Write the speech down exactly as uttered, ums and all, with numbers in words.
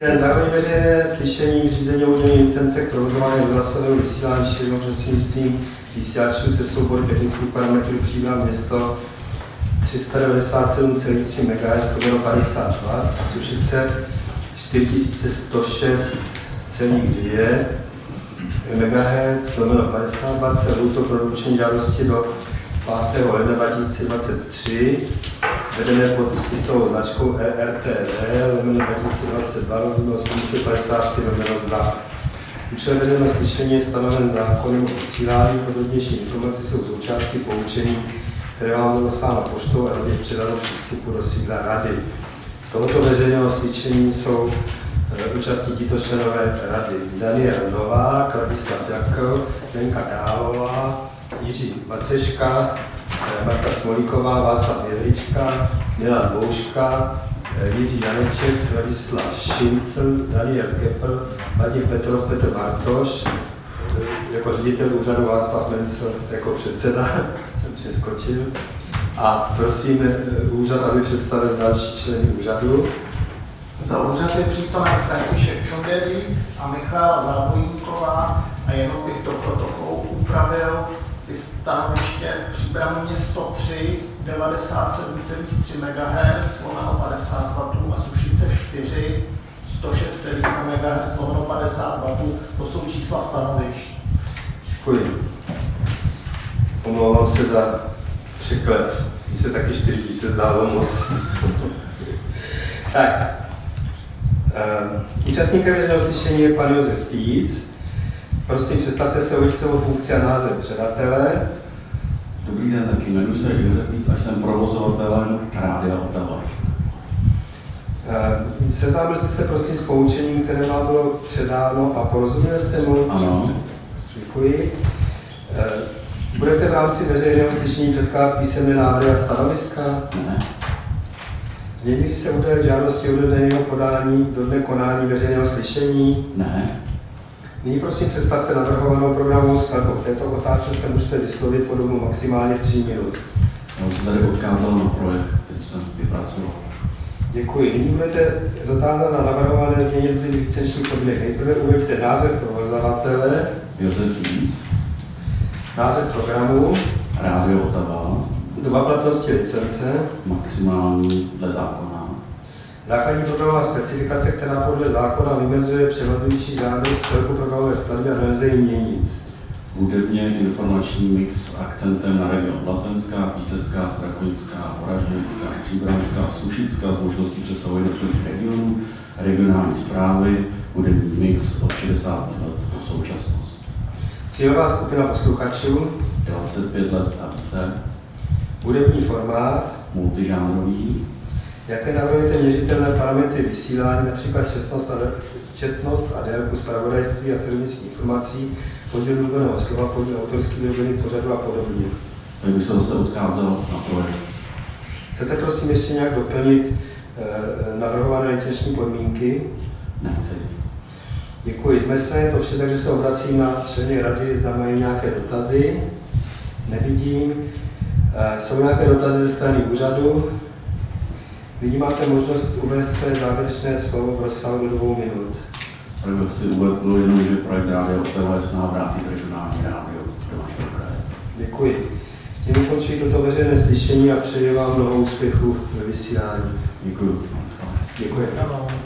Základní veřejné slyšení řízení udělení licence k provozování rozhlasového vysílání šířeno prostřednictvím vysílačů se soubory technických parametrů Příbram město tři sta devadesát sedm celá tři megahertzů lomeno padesát wattů a Sušice čtyři tisíce sto šest celá dvě megahertzů lomeno padesát wattů se lhůtou pro doručení žádosti do pátého ledna dva tisíce dvacet tři, vedené pod spisovou značkou R R T V lomeno dva tisíce dvacet dva lomeno osm set padesát čtyři lomeno Z A. Účel veřejného slyšení je stanoven zákonem o vysílání. Podrobnější informace jsou součástí poučení, které vám bylo zasláno poštou a rovněž předáno přístupu do sídla rady. Tohoto veřejného slyšení jsou e, účastní tito členové rady: Daniel Novák, Ladislav Jakl, Lenka Dálová, Jiří Maceška, Marta Smolíková, Václav Jehlička, Milan Bouška, Jiří Janeček, Ladislav Šincl, Daniel Kepl, Vadim Petrov, Petr Bartoš, jako ředitel úřadu Václav Mencl, jako předseda, jsem přeskočil. A prosím úřad, aby představil další členy úřadu. Za úřad je přítomen František Čondery a Michála Zábojníková a jenom bych do protokolu upravil ty stanoviště Příbram město tři, devadesát sedm celá tři megahertzů lomeno padesát wattů a Sušice čtyři, sto šest celá jedna megahertzů lomeno padesát wattů. To jsou čísla stanovišť. Děkuji. Omlouvám se za překlep. Mně se taky čtyři tisíce zdálo moc. Tak. Um, účastníkem veřejného slyšení je pan Josef Týc. Prosím, představte se uličovou funkci a název předatele. Dobrý den, taky jmenuji se Josef Týc a jsem provozovatelem Rádia Otava. Uh, seznámil jste se prosím s poučením, které vám bylo předáno a porozuměli jste mu? Ano. Děkuji. Uh, budete v rámci veřejného slyšení předkládat písemné návrhy a stanoviska? Ne. Změní se údaje v žádosti o dodaného podání do dne konání veřejného slyšení? Ne. Nyní prosím představte navrhovanou programovou skladbu. K této otázce se můžete vyslovit po dobu maximálně tří minut. Já jsem tady odkázal na projekt, který jsem vypracoval. Děkuji. Nyní budete dotázat na navrhované změny licenčních podmínek. Nejprve uveďte název provozovatele, Josef Týc, název programu, Rádio Otava, doba platnosti licence, maximální dle zákona, základní programová specifikace, která podle zákona vymezuje převažující žádost celku programové skladby a nelze ji měnit. hudebně informační mix akcentem na region Blatenská, Písecká, Strakonická, Oražďovická, Příbramská, Sušická s možností přesahu jednotlivých regionů, regionální správy, hudební mix od šedesátých let po současnost. Cílová skupina posluchačů, dvacet pět let a více, hudební formát, multižánrový, jaké navrhujete měřitelné parametry vysílání, například četnost a, četnost a délku zpravodajství a sledovnických informací, podíl mluveného slova, podíl autorských vyrobených pořadů a podobně. tak bych se zase odkázal na projekt. Chcete prosím ještě nějak doplnit e, navrhované licenční podmínky? Nechci. Děkuji. Z mé strany je to vše, takže se obracím na členy rady, zda mají nějaké dotazy. Nevidím. E, jsou nějaké dotazy ze strany úřadu? Nyní máte možnost uvést své závěrečné slovo v rozsahu do dvou minut. Tak bych si uvedl jenom, že projekt Rádia Otava je snaha vrátit regionální rádio do našeho kraje. Děkuji. Tím ukončuji toto veřejné slyšení a přeji vám mnoho úspěchů ve vysílání. Děkuji. Děkuji.